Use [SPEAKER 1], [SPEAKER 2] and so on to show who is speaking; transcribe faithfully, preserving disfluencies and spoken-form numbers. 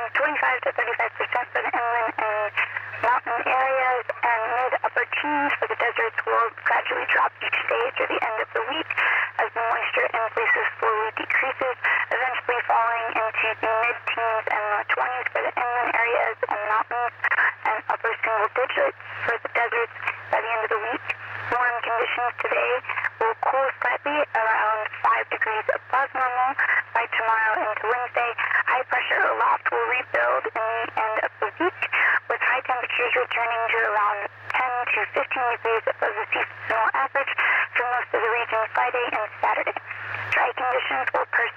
[SPEAKER 1] twenty-five to thirty-five percent for the inland and mountain areas, and mid-upper teens for the deserts will gradually drop each day through the end of the week as the moisture in places slowly decreases, eventually falling into the mid-teens and low twenties for the inland areas and mountains, and upper single digits for the deserts by the end of the week. Warm conditions today will cool slightly around five degrees above normal by tomorrow into Wednesday. High pressure aloft will rebuild in the end of the week, with high temperatures returning to around ten to fifteen degrees above the seasonal average for most of the region Friday and Saturday. Dry conditions will persist